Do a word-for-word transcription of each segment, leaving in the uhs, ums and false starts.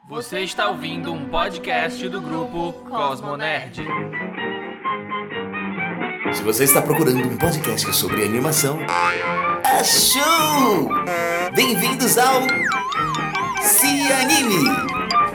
Você está ouvindo um podcast do grupo Cosmonerd. Se você está procurando um podcast sobre animação, achou! Bem-vindos ao Se Anime!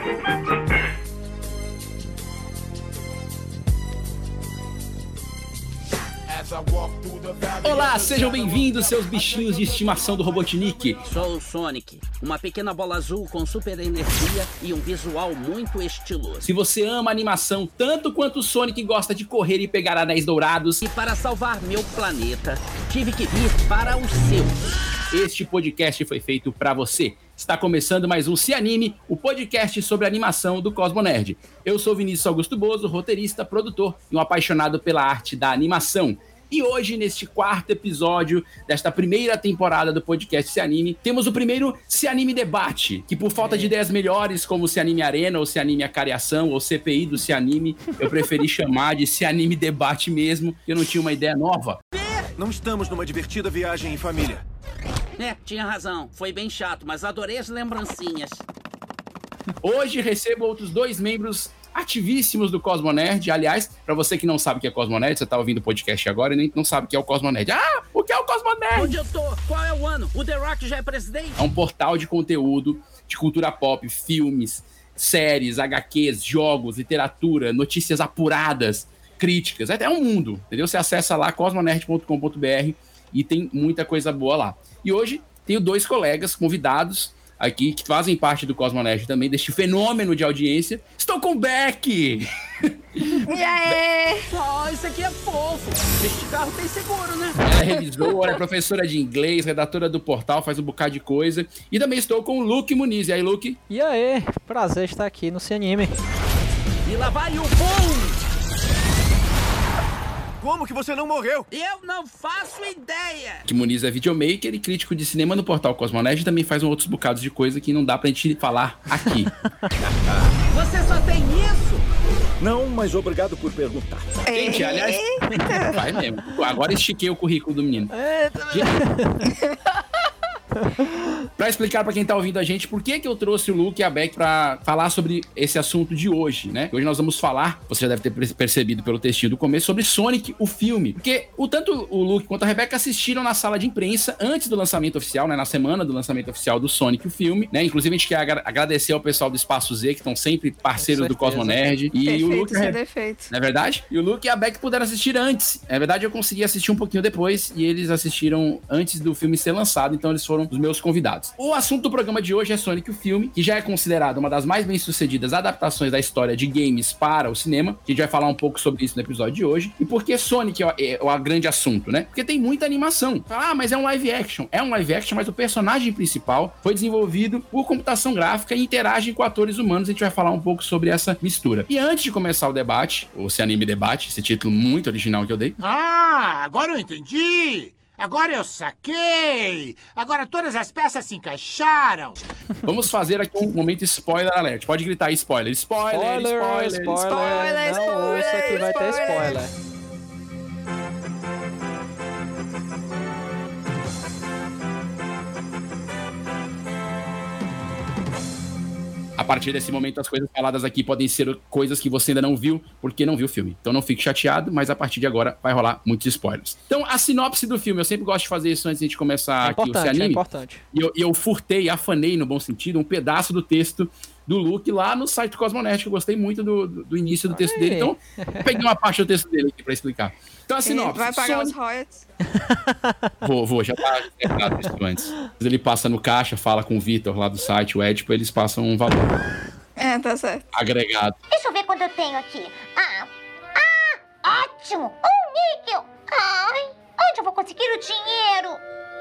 Olá, sejam bem-vindos, seus bichinhos de estimação do Robotnik. Sou o Sonic, uma pequena bola azul com super energia e um visual muito estiloso. Se você ama animação tanto quanto o Sonic gosta de correr e pegar anéis dourados, E para salvar meu planeta, tive que vir para o seu. este podcast foi feito pra você. Está começando mais um Se Anime, o podcast sobre animação do Cosmonerd. Eu sou Vinícius Augusto Bozo, roteirista, produtor e um apaixonado pela arte da animação. E hoje, neste quarto episódio desta primeira temporada do podcast Se Anime, temos o primeiro Se Anime Debate, que por falta de ideias melhores, como Se Anime Arena, ou Se Anime Acariação, ou C P I do Se Anime, eu preferi chamar de Se Anime Debate mesmo, porque eu não tinha uma ideia nova. Não estamos numa divertida viagem em família. É, tinha razão, foi bem chato, mas adorei as lembrancinhas. Hoje recebo outros dois membros ativíssimos do Cosmonerd. Aliás, pra você que não sabe o que é Cosmonerd, você tá ouvindo o podcast agora e nem não sabe o que é o Cosmonerd. Ah, o que é o Cosmonerd? Onde eu tô? Qual é o ano? O The Rock já é presidente? É um portal de conteúdo de cultura pop, filmes, séries, agá quês, jogos, literatura, notícias apuradas, críticas. É um mundo, entendeu? Você acessa lá cosmonerd ponto com ponto b r e tem muita coisa boa lá. E hoje tenho dois colegas convidados aqui, que fazem parte do Cosmonerd também, deste fenômeno de audiência. Estou com o Beck! E aí? Oh, isso aqui é fofo. Este carro tem seguro, né? Ela é revisora, é professora de inglês, redatora do portal, faz um bocado de coisa. E também estou com o Luke Muniz. E aí, Luke? E aí, prazer estar aqui no Se Anime. E lá vai o boom! Como que você não morreu? Eu não faço ideia! Que Muniz é videomaker e crítico de cinema no portal Cosmonerd e também faz outros bocados de coisa que não dá pra gente falar aqui. Você só tem isso? Não, mas obrigado por perguntar. Gente, aliás, vai mesmo. Agora estiquei o currículo do menino. Pra explicar pra quem tá ouvindo a gente por que que eu trouxe o Luke e a Beck pra falar sobre esse assunto de hoje, né? Hoje nós vamos falar, você já deve ter percebido pelo textinho do começo, sobre Sonic, o filme. Porque o, tanto o Luke quanto a Rebeca assistiram na sala de imprensa antes do lançamento oficial, né? Na semana do lançamento oficial do Sonic, o filme, né? Inclusive a gente quer agra- agradecer ao pessoal do Espaço Z, que estão sempre parceiros do Cosmonerd. E Perfeito, o Luke e a sem Rebeca, defeito. não é verdade? E o Luke e a Beck puderam assistir antes. Na verdade, eu consegui assistir um pouquinho depois e eles assistiram antes do filme ser lançado, então eles foram os meus convidados. O assunto do programa de hoje é Sonic, o filme, que já é considerado uma das mais bem-sucedidas adaptações da história de games para o cinema. A gente vai falar um pouco sobre isso no episódio de hoje. E por que Sonic é o, é o grande assunto, né? Porque tem muita animação. Ah, mas é um live action. É um live action, mas o personagem principal foi desenvolvido por computação gráfica e interage com atores humanos. A gente vai falar um pouco sobre essa mistura. E antes de começar o debate, ou Se Anime Debate, esse título muito original que eu dei. Ah, agora eu entendi! Agora eu saquei! Agora todas as peças se encaixaram! Vamos fazer aqui um momento spoiler alert. Pode gritar aí, spoiler. Spoiler, spoiler, spoiler. spoiler, spoiler, não ouça que vai ter spoiler. spoiler. A partir desse momento, as coisas faladas aqui podem ser coisas que você ainda não viu, porque não viu o filme. Então não fique chateado, mas a partir de agora vai rolar muitos spoilers. Então, a sinopse do filme, eu sempre gosto de fazer isso antes de a gente começar É aqui o Se importante, é Anime. importante. E eu, e eu furtei, afanei, no bom sentido, um pedaço do texto do Luke lá no site do Cosmonerd, que eu gostei muito do, do, do início do texto Aí. dele. Então, eu peguei uma parte do texto dele aqui pra explicar. Então, a Ele sinopse. vai pagar Sonic- os royalties? Vou, vou, já tá declarado isso antes. Ele passa no caixa, fala com o Vitor lá do site, o Edipo, eles passam um valor É, tá certo. agregado. Deixa eu ver quanto eu tenho aqui. Ah, ah, ótimo! Um níquel! Ai, onde eu vou conseguir o dinheiro?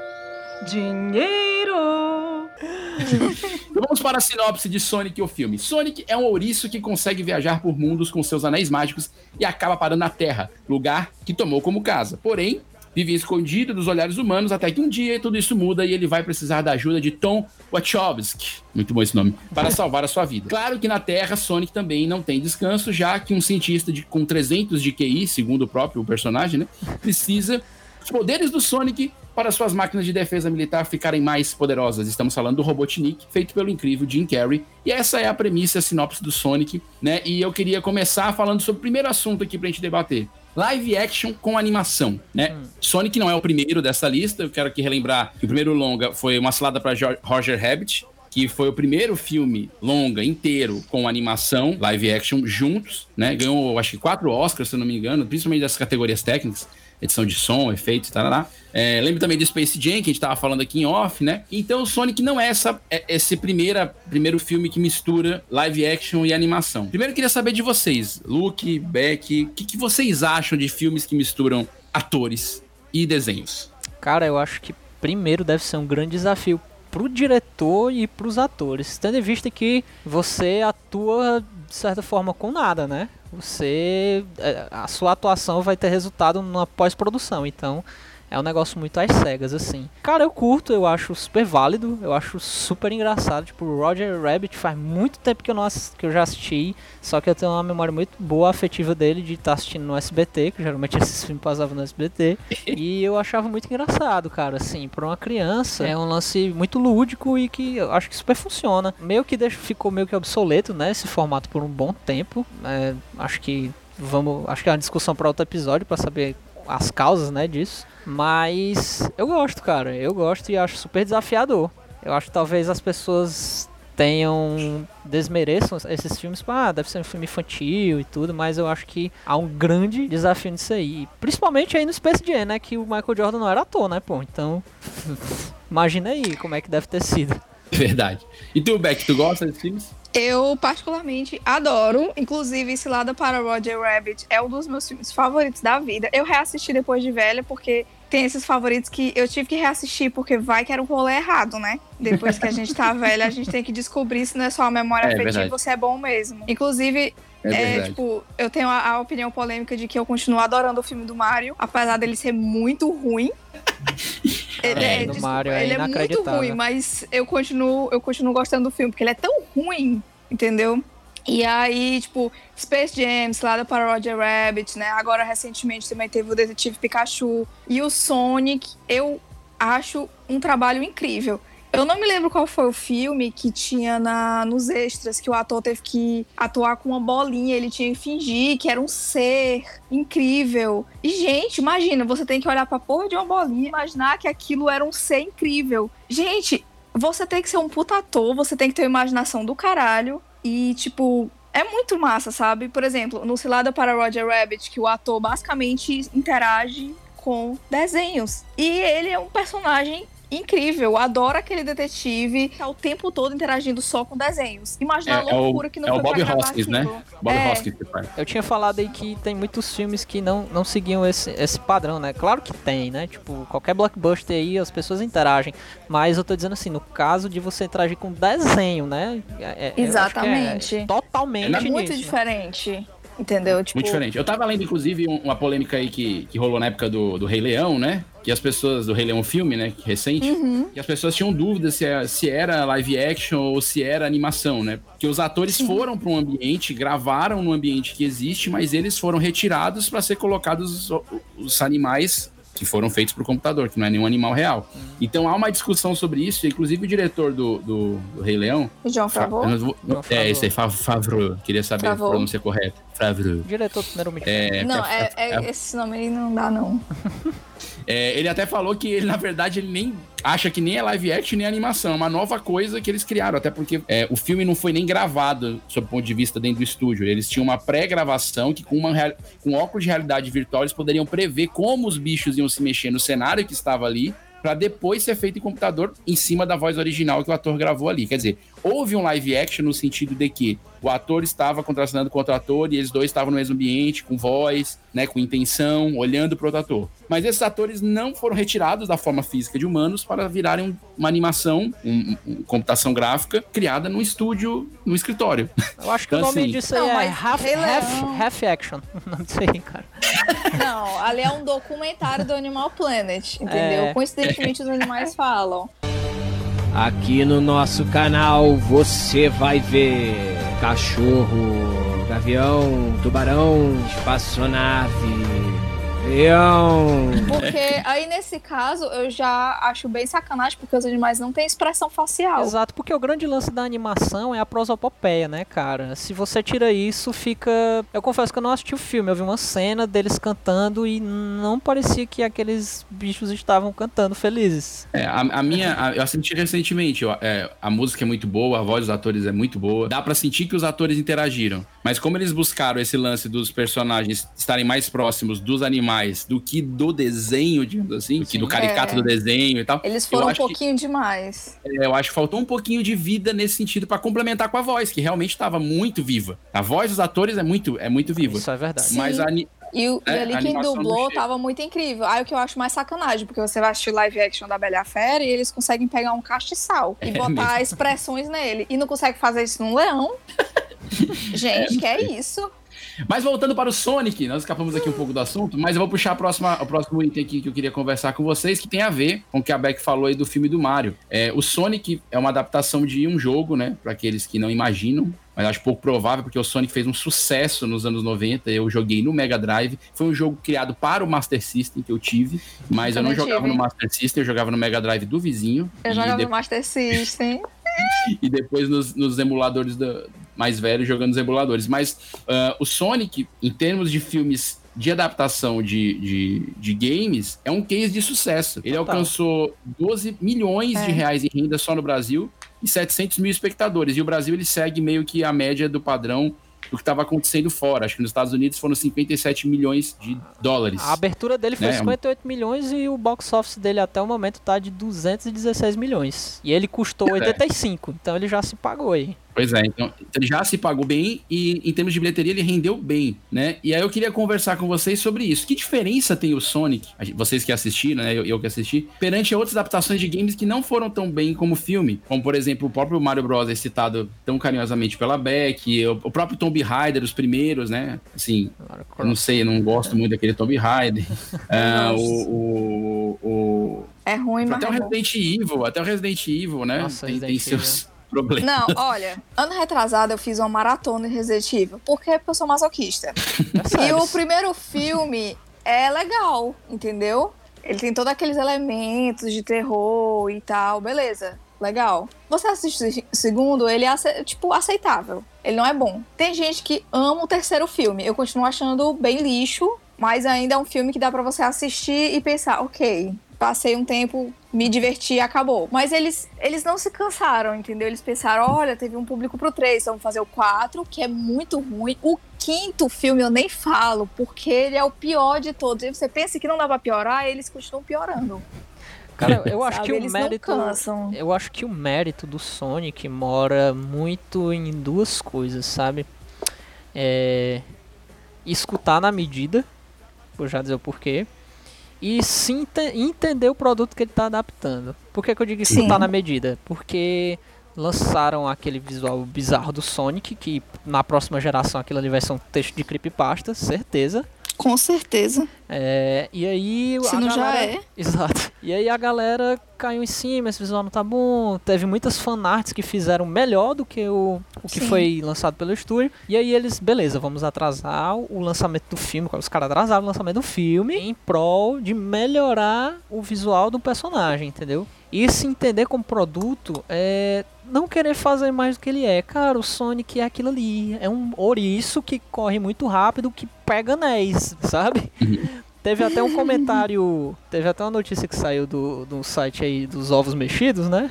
Dinheiro! Então vamos para a sinopse de Sonic, o filme. Sonic é um ouriço que consegue viajar por mundos com seus anéis mágicos e acaba parando na Terra, lugar que tomou como casa. Porém, vive escondido dos olhares humanos até que um dia tudo isso muda e ele vai precisar da ajuda de Tom Wachowski, muito bom esse nome, para salvar a sua vida. Claro que na Terra, Sonic também não tem descanso, já que um cientista de, com trezentos de Q I, segundo o próprio personagem, né, precisa dos poderes do Sonic para suas máquinas de defesa militar ficarem mais poderosas. Estamos falando do Robotnik, feito pelo incrível Jim Carrey. E essa é a premissa, a sinopse do Sonic, né? E eu queria começar falando sobre o primeiro assunto aqui pra gente debater. Live action com animação, né? Hum. Sonic não é o primeiro dessa lista. Eu quero aqui relembrar que o primeiro longa foi Uma Cilada para Roger Rabbit, que foi o primeiro filme longa inteiro com animação, live action, juntos, né? Ganhou, acho que, quatro Oscars, se eu não me engano, principalmente das categorias técnicas, edição de som, efeitos, tal. É, lembro também do Space Jam, que a gente tava falando aqui em off, né? Então o Sonic não é essa, é esse primeira, primeiro filme que mistura live action e animação. Primeiro eu queria saber de vocês, Luke, Beck, o que, que vocês acham de filmes que misturam atores e desenhos? Cara, eu acho que primeiro deve ser um grande desafio pro diretor e pros atores, tendo em vista que você atua de certa forma com nada, né? Você, a sua atuação vai ter resultado numa pós-produção, então é um negócio muito às cegas, assim. Cara, eu curto, eu acho super válido, eu acho super engraçado. Tipo, o Roger Rabbit faz muito tempo que eu, não assisti, que eu já assisti, só que eu tenho uma memória muito boa, afetiva dele, de estar assistindo no S B T, que geralmente esses filmes passavam no S B T, e eu achava muito engraçado, cara, assim, pra uma criança, é um lance muito lúdico e que eu acho que super funciona. Meio que deixa, ficou meio que obsoleto, né, esse formato por um bom tempo, é, acho que vamos, acho que é uma discussão para outro episódio, pra saber as causas, né, disso. Mas eu gosto, cara, eu gosto e acho super desafiador. Eu acho que talvez as pessoas tenham, desmereçam esses filmes, ah, deve ser um filme infantil e tudo, mas eu acho que há um grande desafio nisso aí. Principalmente aí no Space Jam, né, que o Michael Jordan não era ator, né, pô, então imagina aí como é que deve ter sido. Verdade. E tu, Beck, tu gosta desses filmes? Eu particularmente adoro, inclusive Cilada para Roger Rabbit é um dos meus filmes favoritos da vida. Eu reassisti depois de velha, porque tem esses favoritos que eu tive que reassistir, porque vai que era um rolê errado, né? Depois que a gente tá velha, a gente tem que descobrir se não é só a memória é, afetiva ou se é bom mesmo. Inclusive, é, é tipo, eu tenho a, a opinião polêmica de que eu continuo adorando o filme do Mario, apesar dele ser muito ruim. Ele é, é, desculpa, é, ele é muito ruim, mas eu continuo, eu continuo gostando do filme, porque ele é tão ruim, entendeu? E aí, tipo, Space Jam, Cilada para Roger Rabbit, né? Agora, recentemente, também teve o Detetive Pikachu. E o Sonic, eu acho um trabalho incrível. Eu não me lembro qual foi o filme que tinha na, nos extras, que o ator teve que atuar com uma bolinha, ele tinha que fingir que era um ser incrível. E, gente, imagina, você tem que olhar pra porra de uma bolinha e imaginar que aquilo era um ser incrível. Gente, você tem que ser um puta ator, você tem que ter uma imaginação do caralho. E, tipo, é muito massa, sabe? Por exemplo, no Cilada para Roger Rabbit, que o ator basicamente interage com desenhos. E ele é um personagem incrível, adora aquele detetive, tá o tempo todo interagindo só com desenhos. Imagina é, a loucura é o, que não é foi o Bob pra gravar Hoskins, aquilo. né? Bob é. Hoskins que faz. Eu tinha falado aí que tem muitos filmes que não, não seguiam esse, esse padrão, né? Claro que tem, né? Tipo, qualquer blockbuster aí, as pessoas interagem. Mas eu tô dizendo assim, no caso de você interagir com desenho, né? É, Exatamente. É totalmente É muito nisso. diferente. Entendeu? Tipo... Muito diferente. Eu tava lendo, inclusive, uma polêmica aí que, que rolou na época do, do Rei Leão, né? Que as pessoas, do Rei Leão filme, né? Recente, uhum. que as pessoas tinham dúvidas se, se era live action ou se era animação, né? Que os atores Sim. foram para um ambiente, gravaram no ambiente que existe, mas eles foram retirados para ser colocados os, os animais que foram feitos pro computador, que não é nenhum animal real. Uhum. Então há uma discussão sobre isso, inclusive o diretor do, do, do Rei Leão... João Favreau? É, esse aí, Favreau. Queria saber Favreau. A pronúncia correta. Favreau. Diretor do primeiro mídia. É, não, é, é, é, esse nome aí não dá, não. É, ele até falou que ele, na verdade, ele nem acha que nem é live action nem animação. É uma nova coisa que eles criaram, até porque é, o filme não foi nem gravado, sob o ponto de vista dentro do estúdio. Eles tinham uma pré-gravação que com, uma, com óculos de realidade virtual eles poderiam prever como os bichos iam se mexer no cenário que estava ali, para depois ser feito em computador em cima da voz original que o ator gravou ali. Quer dizer, houve um live action no sentido de que o ator estava contracenando com outro ator e eles dois estavam no mesmo ambiente, com voz, né, com intenção, olhando para outro ator. Mas esses atores não foram retirados da forma física de humanos para virarem uma animação, um, um, computação gráfica, criada num estúdio, num escritório. Eu acho que então, o nome assim, disso aí não, é half, half, half Action. Não sei, cara. Não, ali é um documentário do Animal Planet, entendeu? É. Coincidentemente os animais falam. Aqui no nosso canal você vai ver cachorro, gavião, tubarão, espaçonave, Leão. Porque aí, nesse caso, eu já acho bem sacanagem, porque os animais não têm expressão facial. Exato, porque o grande lance da animação é a prosopopeia, né, cara? Se você tira isso, fica... Eu confesso que eu não assisti o filme, eu vi uma cena deles cantando e não parecia que aqueles bichos estavam cantando felizes. É, a, a minha... A, eu assisti recentemente, ó, é, a música é muito boa, a voz dos atores é muito boa, dá pra sentir que os atores interagiram. Mas como eles buscaram esse lance dos personagens estarem mais próximos dos animais do que do desenho, digamos assim, do que do caricato é. do desenho e tal. Eles foram um pouquinho que, demais. É, eu acho que faltou um pouquinho de vida nesse sentido pra complementar com a voz, que realmente estava muito viva. A voz dos atores é muito, é muito viva. Isso é verdade. Sim. Mas a, E, o, é, e ali quem dublou tava muito incrível. Aí o que eu acho mais sacanagem, porque você vai assistir o live action da Bela e a Fera e eles conseguem pegar um castiçal e é botar mesmo. expressões nele. E não consegue fazer isso num leão. Gente, é, que é isso? Mas voltando para o Sonic, nós escapamos aqui um pouco do assunto, mas eu vou puxar a próxima, o próximo item aqui que eu queria conversar com vocês, que tem a ver com o que a Beck falou aí do filme do Mario. É, o Sonic é uma adaptação de um jogo, né, para aqueles que não imaginam, mas acho pouco provável, porque o Sonic fez um sucesso nos anos noventa, eu joguei no Mega Drive, foi um jogo criado para o Master System que eu tive, mas eu, eu não jogava tive. no Master System, eu jogava no Mega Drive do vizinho. Eu jogava depois... no Master System. E depois nos, nos emuladores do, mais velhos, jogando nos emuladores. Mas uh, o Sonic, em termos de filmes de adaptação de, de, de games, é um case de sucesso. Ele Total. alcançou doze milhões é. de reais em renda só no Brasil e setecentos mil espectadores. E o Brasil, ele segue meio que a média do padrão do que estava acontecendo fora. Acho que nos Estados Unidos foram cinquenta e sete milhões de dólares. A abertura dele foi né? cinquenta e oito milhões e o box office dele até o momento tá de duzentos e dezesseis milhões. E ele custou é. oitenta e cinco, então ele já se pagou aí. Pois é, então ele já se pagou bem e em termos de bilheteria ele rendeu bem, né? E aí eu queria conversar com vocês sobre isso. Que diferença tem o Sonic, vocês que assistiram, né? Eu, eu que assisti, perante outras adaptações de games que não foram tão bem como filme. Como, por exemplo, o próprio Mario Bros. É citado tão carinhosamente pela Beck, o, o próprio Tomb Raider, os primeiros, né? Assim, eu não sei, eu não gosto muito daquele Tomb Raider. ah, o, o, o... É ruim, mas até o Resident Evil, até o Resident Evil, né? Nossa, tem, tem seus... Problema. Não, olha, ano retrasado eu fiz uma maratona de Resident Evil. Por quê? Porque eu sou masoquista. É e o primeiro filme é legal, entendeu? Ele tem todos aqueles elementos de terror e tal, beleza, legal. Você assiste o segundo, ele é, tipo, aceitável. Ele não é bom. Tem gente que ama o terceiro filme. Eu continuo achando bem lixo, mas ainda é um filme que dá pra você assistir e pensar, ok, passei um tempo, me diverti e acabou. Mas eles, eles não se cansaram, entendeu? Eles pensaram, olha, teve um público pro três, então vamos fazer o quatro, que é muito ruim. O quinto filme eu nem falo, porque ele é o pior de todos. E você pensa que não dá pra piorar, eles continuam piorando. Cara, eu acho Sabe, que o eles mérito, não cansam. eu acho que o mérito do Sonic mora muito em duas coisas, sabe? É, escutar na medida, vou já dizer o porquê. E sim entender o produto que ele está adaptando. Por que, que eu digo isso tá na medida? Porque lançaram aquele visual bizarro do Sonic, que na próxima geração aquilo ali vai ser um texto de creepypasta, certeza. Com certeza. É, e aí Se a não galera... já é. Exato. E aí a galera caiu em cima, esse visual não tá bom. Teve muitas fanarts que fizeram melhor do que o, o que Sim. foi lançado pelo estúdio. E aí eles, beleza, vamos atrasar o lançamento do filme. Os caras atrasaram o lançamento do filme em prol de melhorar o visual do personagem, entendeu? E se entender como produto é não querer fazer mais do que ele é. Cara, o Sonic é aquilo ali. É um ouriço que corre muito rápido, que pega anéis, sabe? Teve até um comentário, teve até uma notícia que saiu do, do site aí dos ovos mexidos, né?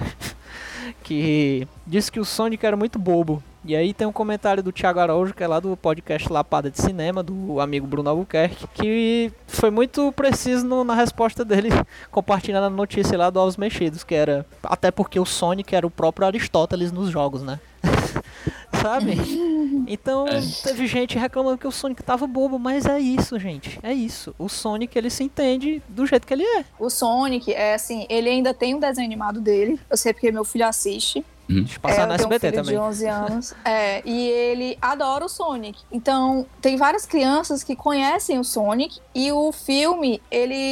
Que disse que o Sonic era muito bobo. E aí tem um comentário do Thiago Araújo, que é lá do podcast Lapada de Cinema, do amigo Bruno Albuquerque, que foi muito preciso no, na resposta dele, compartilhando a notícia lá do Ovos Mexidos, que era... Até porque o Sonic era o próprio Aristóteles nos jogos, né? Sabe? Então, é. teve gente reclamando que o Sonic tava bobo, mas é isso, gente. É isso. O Sonic, ele se entende do jeito que ele é. O Sonic, é assim, ele ainda tem um desenho animado dele. Eu sei porque meu filho assiste. Hum. Deixa eu passar é, na S B T um filho também. De onze anos. É, e ele adora o Sonic. Então, tem várias crianças que conhecem o Sonic e o filme, ele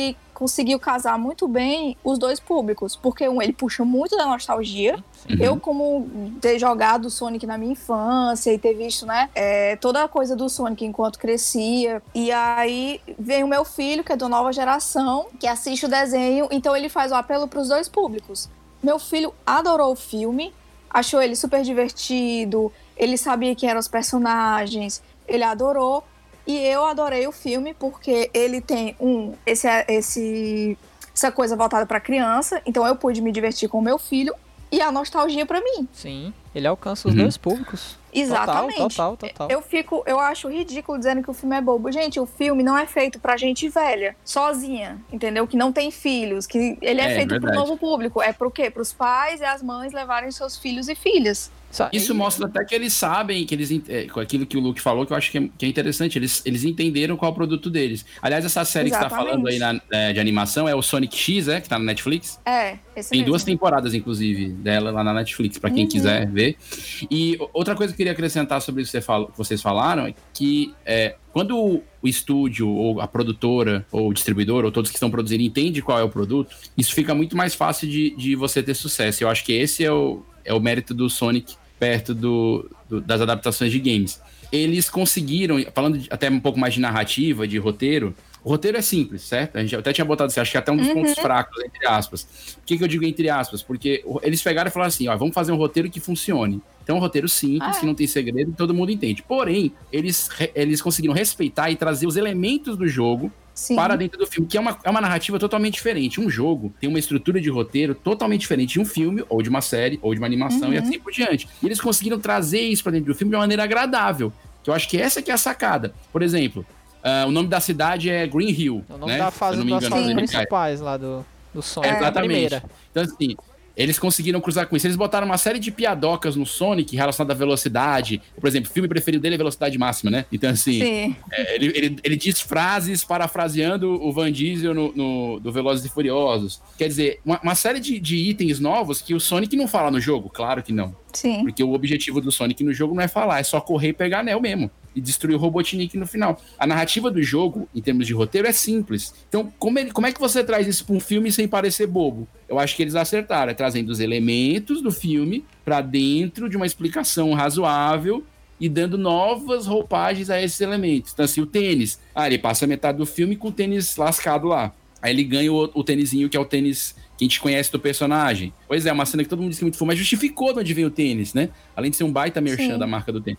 conseguiu casar muito bem os dois públicos, porque um, ele puxa muito da nostalgia. Uhum. Eu, como ter jogado Sonic na minha infância e ter visto, né, é, toda a coisa do Sonic enquanto crescia, e aí vem o meu filho, que é da nova geração, que assiste o desenho, então ele faz o apelo para os dois públicos. Meu filho adorou o filme, achou ele super divertido, ele sabia quem eram os personagens, ele adorou. E eu adorei o filme porque ele tem um, esse, esse, essa coisa voltada para criança, então eu pude me divertir com o meu filho e a nostalgia para mim. Sim, ele alcança os uhum. dois públicos. Exatamente. Total, total, total. Eu fico, eu acho ridículo dizendo que o filme é bobo. Gente, o filme não é feito pra gente velha, sozinha, entendeu? Que não tem filhos, que ele é, é feito verdade. Pro novo público. É pro quê? Pros pais e as mães levarem seus filhos e filhas. Isso mostra até que eles sabem, que eles, com aquilo que o Luke falou, que eu acho que é, que é interessante, eles, eles entenderam qual é o produto deles. Aliás, essa série Exatamente. Que você tá falando aí na, é, de animação é o Sonic X, é? Que tá na Netflix? É, esse Tem mesmo. duas temporadas, inclusive, dela lá na Netflix, pra quem uhum. quiser ver. E outra coisa que eu queria acrescentar sobre isso que vocês falaram é que é, quando o, o estúdio, ou a produtora, ou o distribuidor, ou todos que estão produzindo, entende qual é o produto, isso fica muito mais fácil de, de você ter sucesso. Eu acho que esse é o, é o mérito do Sonic perto do, do, das adaptações de games. Eles conseguiram, falando de, até um pouco mais de narrativa, de roteiro, o roteiro é simples, certo? A gente até tinha botado assim, acho que é até um dos uhum. pontos fracos, entre aspas. Por que, que eu digo entre aspas? Porque eles pegaram e falaram assim, ó, vamos fazer um roteiro que funcione. Então, um roteiro simples, ah, é. que não tem segredo, todo mundo entende. Porém, eles, eles conseguiram respeitar e trazer os elementos do jogo Sim. para dentro do filme, que é uma, é uma narrativa totalmente diferente. Um jogo tem uma estrutura de roteiro totalmente diferente de um filme, ou de uma série, ou de uma animação, uhum. e assim por diante. E eles conseguiram trazer isso para dentro do filme de uma maneira agradável, que eu acho que essa que é a sacada. Por exemplo, uh, o nome da cidade é Green Hill. É o nome né? da fase das fases principais lá do, do Sonic. É, exatamente. Então, assim... Eles conseguiram cruzar com isso. Eles botaram uma série de piadocas no Sonic relacionada à velocidade. Por exemplo, o filme preferido dele é Velocidade Máxima, né? Então, assim, é, ele, ele, ele diz frases parafraseando o Van Diesel no, no, do Velozes e Furiosos. Quer dizer, uma, uma série de, de itens novos que o Sonic não fala no jogo. Claro que não. Sim. Porque o objetivo do Sonic no jogo não é falar, é só correr e pegar anel mesmo. E destruir o Robotnik no final. A narrativa do jogo, em termos de roteiro, é simples. Então, como, ele, como é que você traz isso para um filme sem parecer bobo? Eu acho que eles acertaram, é trazendo os elementos do filme para dentro de uma explicação razoável e dando novas roupagens a esses elementos. Então, assim, o tênis. Ah, ele passa metade do filme com o tênis lascado lá. Aí ele ganha o, o tênisinho, que é o tênis que a gente conhece do personagem. Pois é, uma cena que todo mundo disse que é muito fã, mas justificou de onde veio o tênis, né? Além de ser um baita merchan da marca do tênis.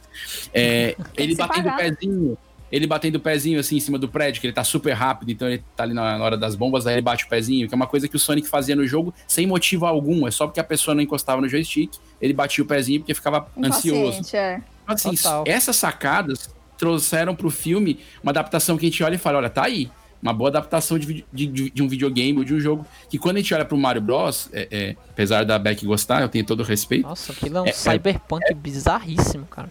É, ele batendo o pezinho, ele batendo o pezinho assim em cima do prédio, que ele tá super rápido, então ele tá ali na hora das bombas, aí ele bate o pezinho, que é uma coisa que o Sonic fazia no jogo sem motivo algum, é só porque a pessoa não encostava no joystick, ele batia o pezinho porque ficava ansioso. É. Então, assim, essas sacadas trouxeram pro filme uma adaptação que a gente olha e fala, olha, tá aí. Uma boa adaptação de, de, de um videogame ou de um jogo. Que quando a gente olha pro Mario Bros, é, é, apesar da Beck gostar, eu tenho todo o respeito. Nossa, aquilo é um é, cyberpunk é, bizarríssimo, cara.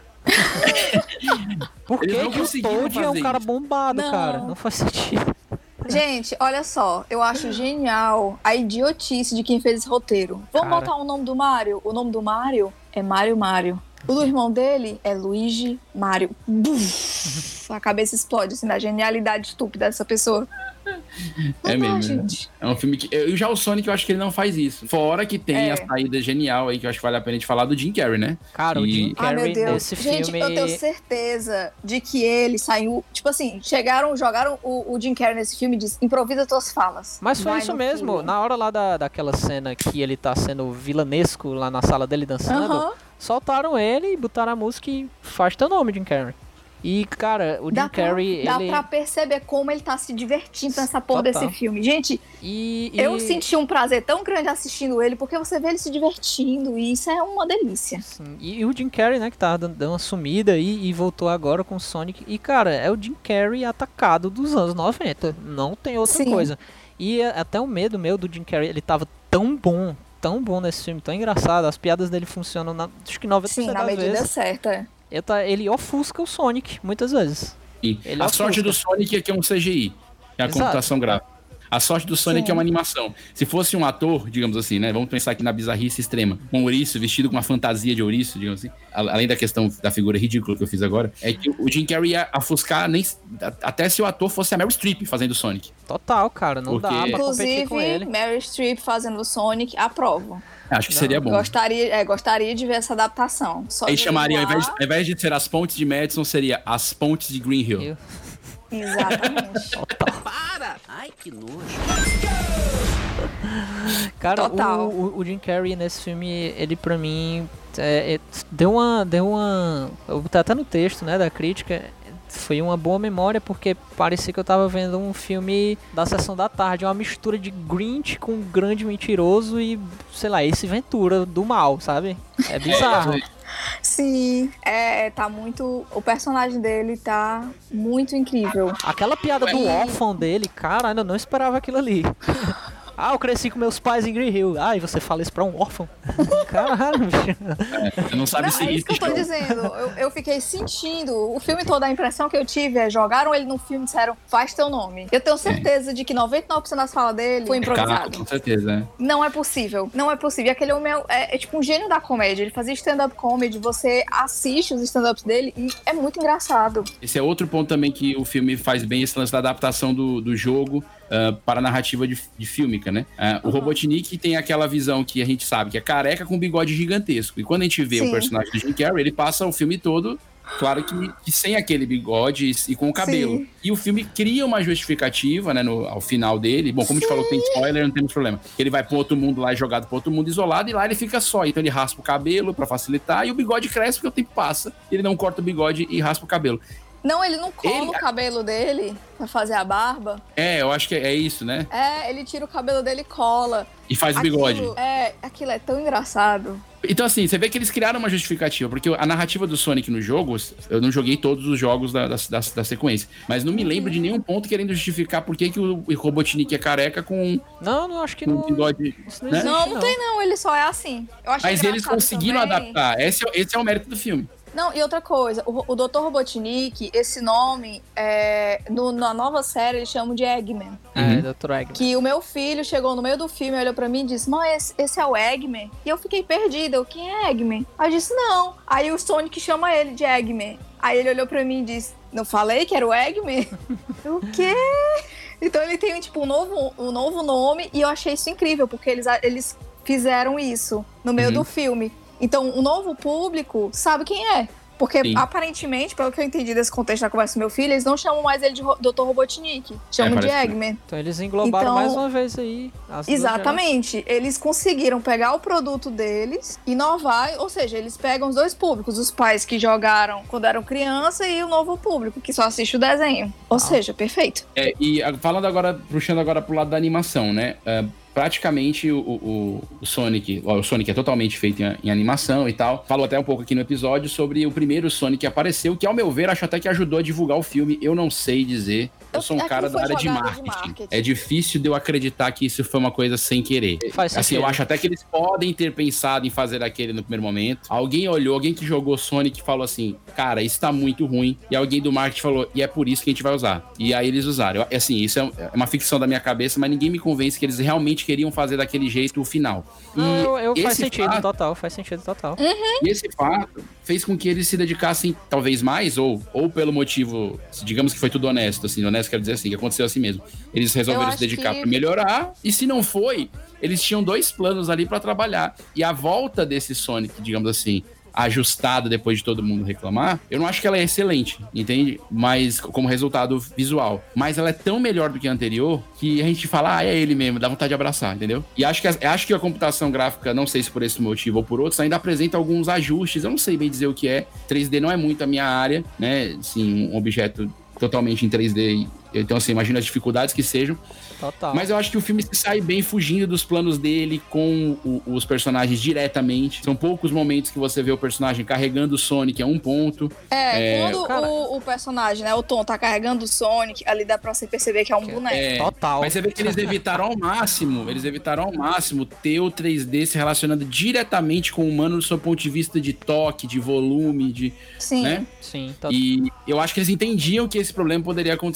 Por que o Toad é um cara bombado, não. cara? Não faz sentido. Gente, olha só, eu acho genial a idiotice de quem fez esse roteiro. Vamos cara. botar o nome do Mario? O nome do Mario é Mario Mario. O do irmão dele é Luigi Mario. Buf, a cabeça explode, assim, da genialidade estúpida dessa pessoa. É não, mesmo. Gente. É um filme que... Eu, já o Sonic, eu acho que ele não faz isso. Fora que tem é. a saída genial aí, que eu acho que vale a pena a gente falar do Jim Carrey, né? Cara, e... o Jim Carrey ah, nesse gente, filme... eu tenho certeza de que ele saiu... Tipo assim, chegaram, jogaram o, o Jim Carrey nesse filme e disse, improvisa tuas falas. Mas foi isso mesmo. Filme. Na hora lá da, daquela cena que ele tá sendo vilanesco lá na sala dele dançando, uh-huh. soltaram ele e botaram a música e faz teu nome, Jim Carrey. E, cara, o dá Jim Carrey... Pra, ele... Dá pra perceber como ele tá se divertindo nessa porra Total. desse filme. Gente, e, e... eu senti um prazer tão grande assistindo ele, porque você vê ele se divertindo, e isso é uma delícia. Sim. E, e o Jim Carrey, né, que tava dando, dando uma sumida e, e voltou agora com o Sonic. E, cara, é o Jim Carrey atacado dos anos noventa. Não tem outra Sim. coisa. E até o medo meu do Jim Carrey, ele tava tão bom, tão bom nesse filme, tão engraçado. As piadas dele funcionam, na, acho que noventa por cento Sim, na das medida vezes. certa. Ele ofusca o Sonic, muitas vezes. E ele a ofusca. sorte do Sonic é que é um C G I, que é a Exato. computação gráfica. A sorte do Sonic Sim. é uma animação. Se fosse um ator, digamos assim, né? Vamos pensar aqui na bizarrice extrema. Um ouriço vestido com uma fantasia de ouriço, digamos assim. Além da questão da figura ridícula que eu fiz agora, é que o Jim Carrey ia ofuscar nem, até se o ator fosse a Meryl Streep fazendo o Sonic. Total, cara. Não Porque... dá pra competir com ele. Inclusive, Meryl Streep fazendo o Sonic, aprovo. Acho que não. seria bom. Gostaria, é, gostaria de ver essa adaptação. Só Aí chamaria, ao invés, ao invés de ser as pontes de Madison, seria as pontes de Green Hill. Eu... Exatamente. Para! Ai, que nojo. Cara, o, o, o Jim Carrey nesse filme, ele pra mim, é, é, deu uma... Deu uma tá até no texto, né, da crítica... Foi uma boa memória porque parecia que eu tava vendo um filme da Sessão da Tarde, uma mistura de Grinch com um grande mentiroso e, sei lá, Ace Ventura do mal, sabe? É bizarro. Sim, é, tá muito... O personagem dele tá muito incrível. Aquela piada do órfão dele, cara, eu não esperava aquilo ali. Ah, eu cresci com meus pais em Green Hill. Ah, e você fala isso pra um órfão? Caralho, bicho. É, você não sabe não, se... É isso que eu tô dizendo. Eu, eu fiquei sentindo. O filme todo, a impressão que eu tive é jogaram ele no filme e disseram, faz teu nome. Eu tenho certeza é. de que noventa e nove por cento das falas dele foi improvisado. Claro, com certeza, é. Não é possível. Não é possível. E aquele homem é, é tipo um gênio da comédia. Ele fazia stand-up comedy, você assiste os stand-ups dele e é muito engraçado. Esse é outro ponto também que o filme faz bem, esse lance da adaptação do, do jogo uh, para a narrativa de, de fílmica, né? Uh, o uhum. Robotnik tem aquela visão que a gente sabe que é careca com bigode gigantesco. E quando a gente vê Sim. o personagem do Jim Carrey, ele passa o filme todo, claro que, que sem aquele bigode e, e com o cabelo. Sim. E o filme cria uma justificativa, né, no, ao final dele. Bom, como Sim. a gente falou, tem spoiler, não temos problema. Ele vai pro outro mundo lá, jogado pro outro mundo isolado, e lá ele fica só. Então ele raspa o cabelo pra facilitar, e o bigode cresce porque o tempo passa. Ele não corta o bigode e raspa o cabelo. Não, ele não cola ele... o cabelo dele pra fazer a barba. É, eu acho que é isso, né? É, ele tira o cabelo dele e cola. E faz aquilo, o bigode. É, aquilo é tão engraçado. Então, assim, você vê que eles criaram uma justificativa, porque a narrativa do Sonic nos jogos, eu não joguei todos os jogos da, da, da, da sequência, mas não me lembro de nenhum ponto querendo justificar por que, que o Robotnik é careca com... Não, não, acho que com não... Bigode, não, né? não, não tem não, ele só é assim. Eu mas eles conseguiram também. adaptar, esse, esse é o mérito do filme. Não, e outra coisa, o, o doutor Robotnik, esse nome, é, no, na nova série eles chamam de Eggman. Uhum. É, doutor Eggman. Que o meu filho chegou no meio do filme, olhou pra mim e disse, mãe, esse, esse é o Eggman? E eu fiquei perdida, eu, quem é Eggman? Aí eu disse, não. Aí o Sonic chama ele de Eggman. Aí ele olhou pra mim e disse, não falei que era o Eggman? O quê? Então ele tem, tipo, um novo, um novo nome e eu achei isso incrível, porque eles, eles fizeram isso no meio uhum. do filme. Então, o novo público sabe quem é. Porque, Sim. aparentemente, pelo que eu entendi desse contexto da conversa com meu filho, eles não chamam mais ele de doutor Robotnik. Chamam é, de Eggman. Então, eles englobaram então, mais uma vez aí. As exatamente. Eles conseguiram pegar o produto deles, inovar, ou seja, eles pegam os dois públicos. Os pais que jogaram quando eram criança e o novo público, que só assiste o desenho. Ou ah. seja, perfeito. É, e falando agora, puxando agora pro lado da animação, né? Uh, praticamente o, o, o Sonic, o Sonic é totalmente feito em, em animação e tal. Falou até um pouco aqui no episódio sobre o primeiro Sonic que apareceu, que ao meu ver, acho até que ajudou a divulgar o filme. Eu não sei dizer. Eu sou um é cara da área de marketing. de marketing. É difícil de eu acreditar que isso foi uma coisa sem querer. Faz assim, eu acho até que eles podem ter pensado em fazer aquele no primeiro momento. Alguém olhou, alguém que jogou Sonic falou assim, cara, isso tá muito ruim. E alguém do marketing falou, e é por isso que a gente vai usar. E aí eles usaram. Eu, assim, isso é uma ficção da minha cabeça, mas ninguém me convence que eles realmente queriam fazer daquele jeito o final. E não, eu, eu faz sentido fato, total, faz sentido total. Uhum. E esse fato fez com que eles se dedicassem talvez mais, ou, ou pelo motivo, digamos que foi tudo honesto, assim, honesto quero dizer assim, que aconteceu assim mesmo. Eles resolveram se dedicar que... pra melhorar, e se não foi, eles tinham dois planos ali pra trabalhar. E a volta desse Sonic, digamos assim, ajustado depois de todo mundo reclamar, eu não acho que ela é excelente, entende? Mas como resultado visual. Mas ela é tão melhor do que a anterior que a gente fala, ah, é ele mesmo, dá vontade de abraçar, entendeu? E acho que a, acho que a computação gráfica, não sei se por esse motivo ou por outros, ainda apresenta alguns ajustes, eu não sei bem dizer o que é. três D não é muito a minha área, né? Assim, um objeto totalmente em três D. Então, assim, imagina as dificuldades que sejam. Total. Mas eu acho que o filme se sai bem fugindo dos planos dele com o, os personagens diretamente. São poucos momentos que você vê o personagem carregando o Sonic a um ponto. É, é... quando o, o personagem, né, o Tom, tá carregando o Sonic, ali dá pra você perceber que é um boneco. É, Total. Mas você vê que eles evitaram ao máximo, eles evitaram ao máximo ter o três D se relacionando diretamente com o humano do seu ponto de vista de toque, de volume, de... Sim. Né? Sim, total. E eu acho que eles entendiam que esse problema poderia acontecer. Eu acho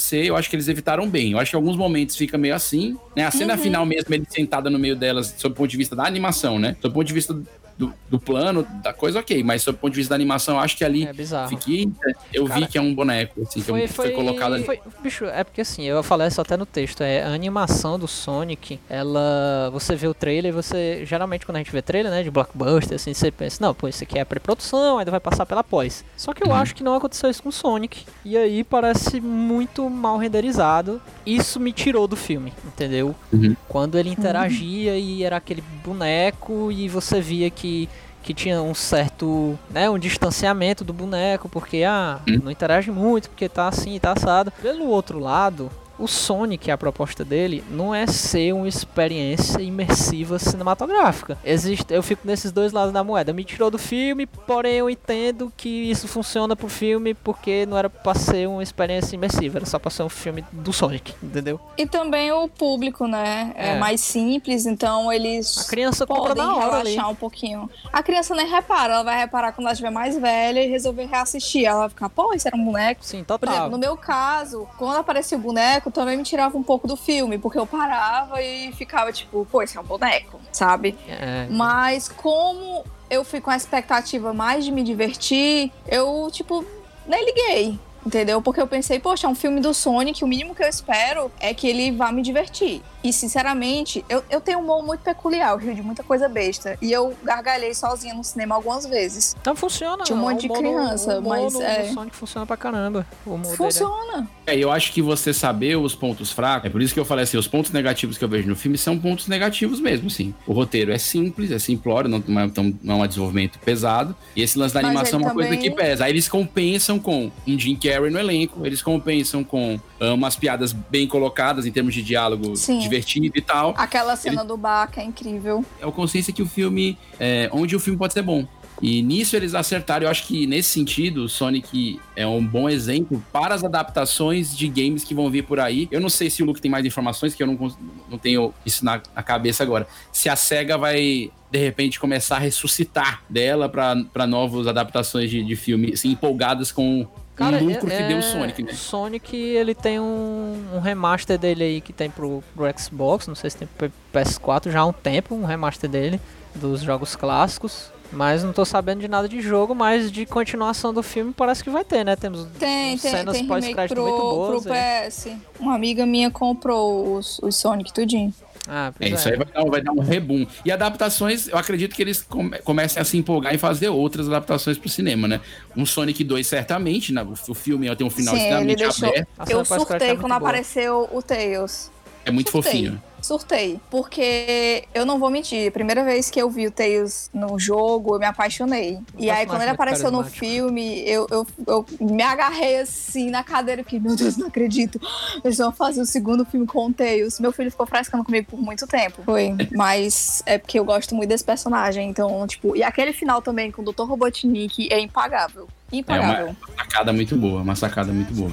acho que eles evitaram bem. Eu acho que em alguns momentos fica meio assim, né? A cena uhum. final mesmo, ele sentada no meio delas, sob o ponto de vista da animação, né? Sob o ponto de vista do, do plano, da coisa, ok. Mas sob o ponto de vista da animação, eu acho que ali... É bizarro. Fiquei, eu Cara, vi que é um boneco, assim, que foi, foi, foi colocado ali. Foi, bicho, é porque assim, eu falei isso até no texto, é a animação do Sonic, ela... Você vê o trailer e você... Geralmente quando a gente vê trailer, né, de blockbuster, assim, você pensa, não, pô, isso aqui é pré-produção, ainda vai passar pela pós. Só que eu uhum. acho que não aconteceu isso com o Sonic. E aí parece muito mal renderizado. Isso me tirou do filme, entendeu? Uhum. Quando ele interagia uhum. e era aquele boneco e você via que que tinha um certo, né, um distanciamento do boneco, porque, ah, uhum. não interage muito, porque tá assim, tá assado. Pelo outro lado, o Sonic, a proposta dele, não é ser uma experiência imersiva cinematográfica. Existe, eu fico nesses dois lados da moeda. Me tirou do filme, porém eu entendo que isso funciona pro filme porque não era pra ser uma experiência imersiva, era só pra ser um filme do Sonic, entendeu? E também o público, né? É, é mais simples, então eles a criança podem compra na hora relaxar ali. um pouquinho. A criança nem repara, ela vai reparar quando ela estiver mais velha e resolver reassistir. Ela vai ficar, pô, isso era um boneco? Sim, total. Por exemplo, no meu caso, quando aparecia o boneco, também me tirava um pouco do filme, porque eu parava e ficava tipo, pô, esse é um boneco, sabe? É. Mas como eu fui com a expectativa mais de me divertir, eu, tipo, nem liguei. Entendeu? Porque eu pensei, poxa, é um filme do Sonic, o mínimo que eu espero é que ele vá me divertir. E, sinceramente, eu, eu tenho um humor muito peculiar, eu rio de muita coisa besta. E eu gargalhei sozinha no cinema algumas vezes. Então funciona. Tinha um monte de criança, o humor mas... O é... Sonic funciona pra caramba. O humor funciona. É, eu acho que você saber os pontos fracos, é por isso que eu falei assim, os pontos negativos que eu vejo no filme são pontos negativos mesmo, assim. O roteiro é simples, é simplório, não, não, é, não é um desenvolvimento pesado. E esse lance da mas animação é uma também... coisa que pesa. Aí eles compensam com um Jim Carrey no elenco, eles compensam com uh, umas piadas bem colocadas em termos de diálogo Sim. divertido e tal. Aquela cena Ele... do bar que é incrível. É a consciência que o filme, é, onde o filme pode ser bom. E nisso eles acertaram. Eu acho que nesse sentido o Sonic é um bom exemplo para as adaptações de games que vão vir por aí. Eu não sei se o Luke tem mais informações, que eu não, não tenho isso na, na cabeça agora. Se a SEGA vai, de repente, começar a ressuscitar dela para novas adaptações de, de filme, assim, empolgadas com Cara, o lucro é, que deu o Sonic, né? O Sonic, ele tem um, um remaster dele aí que tem pro, pro Xbox, não sei se tem pro P S quatro já há um tempo, um remaster dele, dos jogos clássicos. Mas não tô sabendo de nada de jogo, mas de continuação do filme parece que vai ter, né? Temos tem, tem, cenas tem pós-crédito pro, muito boas. Pro P S. Uma amiga minha comprou os, os Sonic tudinho. Ah, é, é. Isso aí vai dar, vai dar um reboom. E adaptações, eu acredito que eles come, comecem a se empolgar e fazer outras adaptações pro cinema, né? Um Sonic dois, certamente, né? O filme tem um final Sim, extremamente deixou... aberto. Eu surtei é quando boa. apareceu o Tails. É muito surtei. fofinho. Surtei, porque eu não vou mentir, a primeira vez que eu vi o Tails no jogo, eu me apaixonei. E aí, quando ele apareceu no filme, eu, eu, eu me agarrei assim na cadeira, porque, meu Deus, não acredito. Eles vão fazer o segundo filme com o Tails. Meu filho ficou frescando comigo por muito tempo. Foi, mas é porque eu gosto muito desse personagem. Então, tipo, e aquele final também com o doutor Robotnik é impagável. Impagável. É uma sacada muito boa, uma sacada muito boa.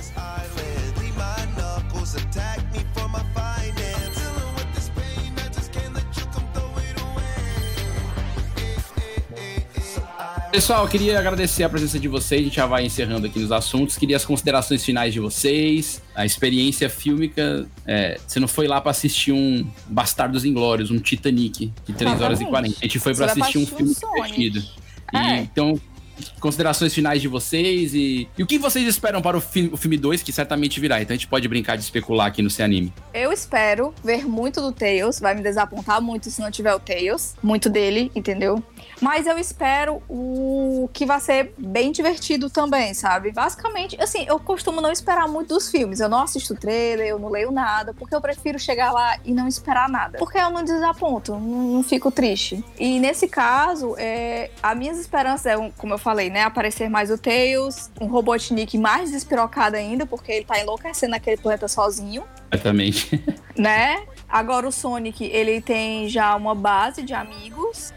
Pessoal, eu queria agradecer a presença de vocês, a gente já vai encerrando aqui nos assuntos. Queria as considerações finais de vocês, a experiência fílmica. É, você não foi lá pra assistir um Bastardos Inglórios, um Titanic, de três horas e quarenta. A gente foi pra assistir um filme divertido. É. Então, considerações finais de vocês e, e o que vocês esperam para o, fi, o filme dois, que certamente virá. Então a gente pode brincar de especular aqui no Se Anime. Eu espero ver muito do Tails, vai me desapontar muito se não tiver o Tails, muito dele, entendeu? Mas eu espero o que vai ser bem divertido também, sabe? Basicamente, assim, eu costumo não esperar muito dos filmes. Eu não assisto o trailer, eu não leio nada, porque eu prefiro chegar lá e não esperar nada. Porque eu não desaponto, não, não fico triste. E nesse caso, é, as minhas esperanças é, como eu falei, né? Aparecer mais o Tails, um Robotnik mais despirocado ainda, porque ele tá enlouquecendo naquele planeta sozinho. Exatamente. Né? Agora o Sonic, ele tem já uma base de amigos.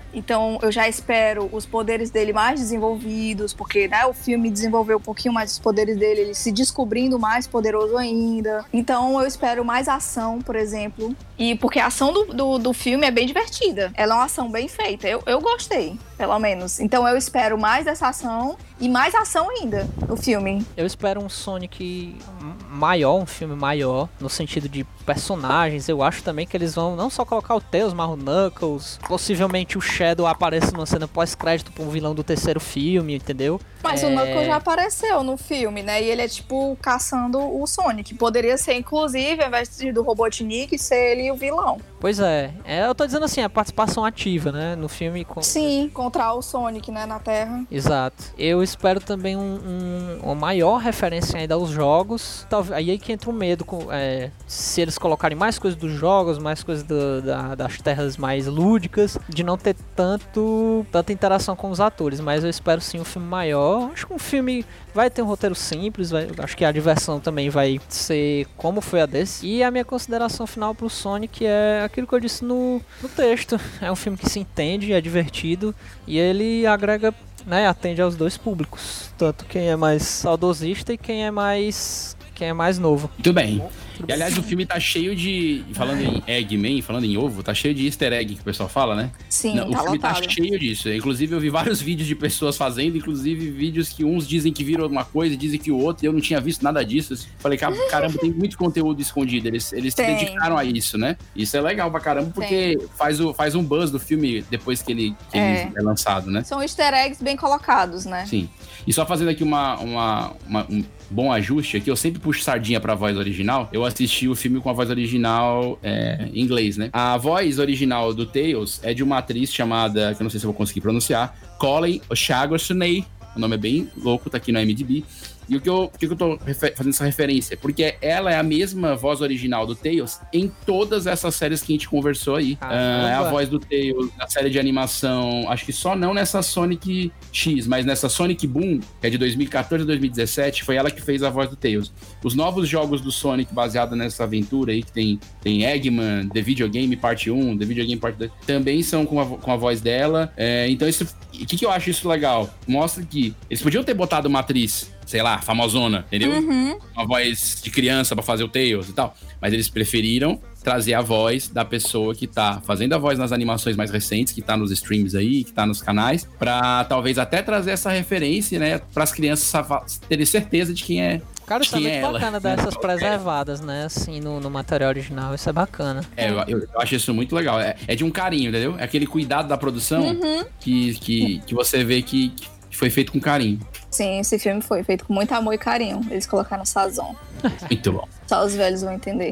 Então eu já espero os poderes dele mais desenvolvidos, porque, né, o filme desenvolveu um pouquinho mais os poderes dele, ele se descobrindo mais poderoso ainda. Então eu espero mais ação, por exemplo. E porque a ação do, do, do filme é bem divertida. Ela é uma ação bem feita. Eu, eu gostei, pelo menos. Então eu espero mais dessa ação e mais ação ainda no filme. Eu espero um Sonic maior, um filme maior, no sentido de personagens. Eu acho também que eles vão não só colocar o Tails, mas o Knuckles, possivelmente o Shadow apareça numa cena pós-crédito pra um vilão do terceiro filme, entendeu? Mas é... o Knuckles já apareceu no filme, né? E ele é tipo caçando o Sonic. Poderia ser, inclusive, ao invés do Robotnik, ser ele o vilão. Pois é. é. Eu tô dizendo assim, a participação ativa, né? No filme. Com... Sim, contra o Sonic, né? Na Terra. Exato. Eu espero também um, um, uma maior referência ainda aos jogos. Talvez, aí é que entra o medo. Com, é, se eles colocarem mais coisas dos jogos, mais coisas do, da, das terras mais lúdicas, de não ter tanto, tanta interação com os atores. Mas eu espero sim um filme maior. Acho que um filme vai ter um roteiro simples. Vai, acho que a diversão também vai ser como foi a desse. E a minha consideração final pro Sonic é aquilo que eu disse no, no texto. É um filme que se entende, é divertido. E ele agrega, né, atende aos dois públicos. Tanto quem é mais saudosista e quem é mais... quem é mais novo. Muito bem. E, aliás, o filme tá cheio de... Falando em Eggman, falando em ovo, tá cheio de easter egg que o pessoal fala, né? Sim, Não, tá o filme lotado. Tá cheio disso. Inclusive, eu vi vários vídeos de pessoas fazendo, inclusive vídeos que uns dizem que viram uma coisa e dizem que o outro, e eu não tinha visto nada disso. Falei, caramba, tem muito conteúdo escondido. Eles, eles se dedicaram a isso, né? Isso é legal pra caramba, porque faz, o, faz um buzz do filme depois que ele, que É. ele é lançado, né? São easter eggs bem colocados, né? Sim. E só fazendo aqui uma, uma, uma, um bom ajuste aqui, eu sempre puxo sardinha pra voz original. Eu assisti o filme com a voz original é, em inglês, né? A voz original do Tails é de uma atriz chamada, que eu não sei se eu vou conseguir pronunciar, Colleen O'Shaughnessy. O nome é bem louco, tá aqui no I M D B. E o que eu, por que eu tô refer- fazendo essa referência? Porque ela é a mesma voz original do Tails em todas essas séries que a gente conversou aí. Ah, é a voz do Tails na série de animação, acho que só não nessa Sonic X, mas nessa Sonic Boom, que é de dois mil e quatorze a dois mil e dezessete, foi ela que fez a voz do Tails. Os novos jogos do Sonic baseados nessa aventura aí, que tem, tem Eggman, The Video Game Parte um, The Video Game Parte dois, também são com a, com a voz dela. É, então, isso, o que, que eu acho isso legal? Mostra que eles podiam ter botado uma atriz, sei lá, famosona, entendeu? Uhum. Uma voz de criança pra fazer o Tails e tal. Mas eles preferiram trazer a voz da pessoa que tá fazendo a voz nas animações mais recentes, que tá nos streams aí, que tá nos canais, pra talvez até trazer essa referência, né, pras crianças terem certeza de quem é. Cara, isso é muito é ela, bacana né? dar essas preservadas, né, assim, no, no material original. Isso é bacana. É, eu, eu, eu acho isso muito legal. É, é de um carinho, entendeu? É aquele cuidado da produção Uhum. que, que, que você vê que, que foi feito com carinho. Sim, esse filme foi feito com muito amor e carinho. Eles colocaram sazon. Muito bom. Só os velhos vão entender.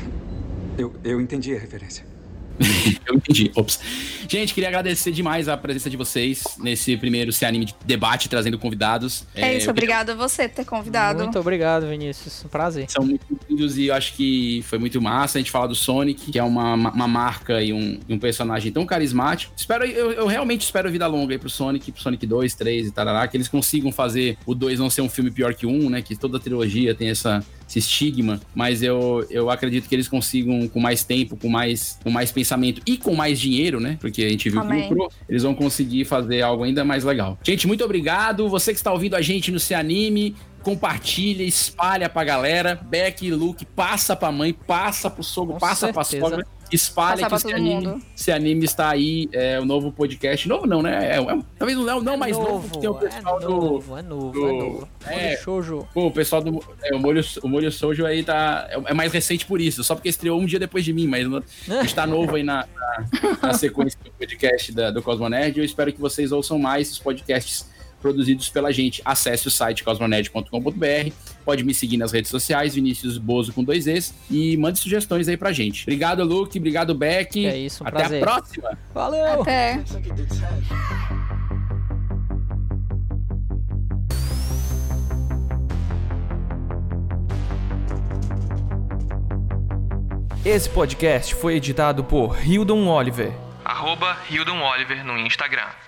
Eu, eu entendi a referência. Eu entendi. Ops. Gente, queria agradecer demais a presença de vocês nesse primeiro Se Anime de debate, trazendo convidados. É, é isso, obrigado queria... a você por ter convidado. Muito obrigado, Vinícius. Um prazer. São muito lindos e eu acho que foi muito massa a gente falar do Sonic, que é uma, uma marca e um, um personagem tão carismático. Espero, eu, eu realmente espero vida longa aí pro Sonic, pro Sonic dois, três e tarará, que eles consigam fazer o dois não ser um filme pior que o um, né? Que toda a trilogia tem essa... esse estigma, mas eu, eu acredito que eles consigam, com mais tempo, com mais, com mais pensamento e com mais dinheiro, né? Porque a gente viu Amém. que lucrou, eles vão conseguir fazer algo ainda mais legal. Gente, muito obrigado. Você que está ouvindo a gente no Se Anime, compartilha, espalha pra galera. Beck e Luke, passa pra mãe, passa pro sogro, Com passa certeza. pra sogra. Espalha que Se Anime, Se Anime está aí, é o novo podcast. Novo não, né? É, é, talvez não, não é mais novo, novo, porque tem o pessoal é do... novo, é novo, do, é novo. É, Molho Shoujo. Pô, o pessoal do... É, o Molho, o Molho Shoujo aí tá... É, é mais recente por isso, só porque estreou um dia depois de mim, mas não, está novo aí na, na, na sequência do podcast da, do Cosmonerd. Eu espero que vocês ouçam mais esses podcasts produzidos pela gente. Acesse o site cosmonerd ponto com ponto b r, pode me seguir nas redes sociais, Vinícius Bozo com dois Es, e mande sugestões aí pra gente. Obrigado, Luke, obrigado, Beck. É isso, um Até prazer. a próxima. Valeu! Até. Esse podcast foi editado por Hildon Oliver. Arroba Hildon Oliver no Instagram.